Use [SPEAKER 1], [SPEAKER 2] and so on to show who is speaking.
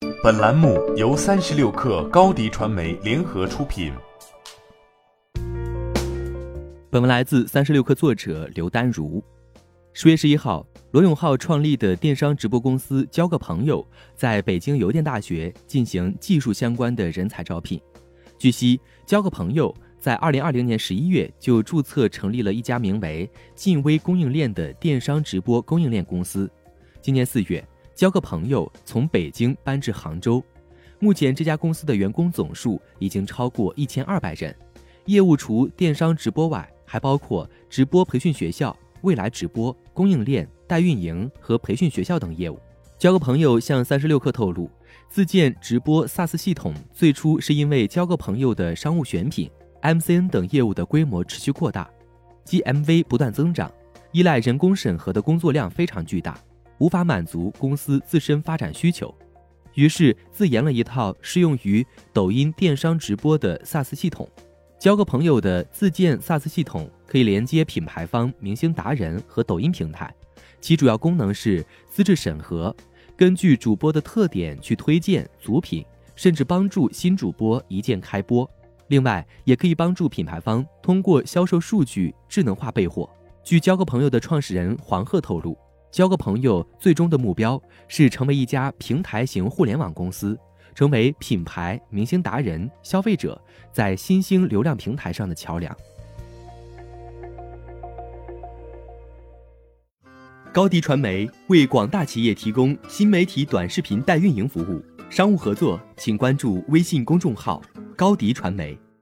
[SPEAKER 1] 本栏目由36氪高迪传媒联合出品。
[SPEAKER 2] 本文来自36氪作者刘丹如。10月11号，罗永浩创立的电商直播公司交个朋友在北京邮电大学进行技术相关的人才招聘。据悉，交个朋友在2020年11月就注册成立了一家名为晋微供应链的电商直播供应链公司。今年4月，交个朋友从北京搬至杭州，目前这家公司的员工总数已经超过1200人，业务除电商直播外，还包括直播培训学校、未来直播、供应链、代运营和培训学校等业务。交个朋友向36氪透露，自建直播 SaaS 系统最初是因为交个朋友的商务选品、MCN 等业务的规模持续扩大， GMV 不断增长，依赖人工审核的工作量非常巨大，无法满足公司自身发展需求，于是自研了一套适用于抖音电商直播的 SaaS 系统。交个朋友的自建 SaaS 系统可以连接品牌方、明星达人和抖音平台，其主要功能是资质审核，根据主播的特点去推荐、组品，甚至帮助新主播一键开播。另外，也可以帮助品牌方通过销售数据智能化备货。据交个朋友的创始人黄鹤透露，交个朋友最终的目标是成为一家平台型互联网公司，成为品牌、明星达人、消费者在新兴流量平台上的桥梁。高迪传媒为广大企业提供新媒体短视频代运营服务，商务合作请关注微信公众号高迪传媒。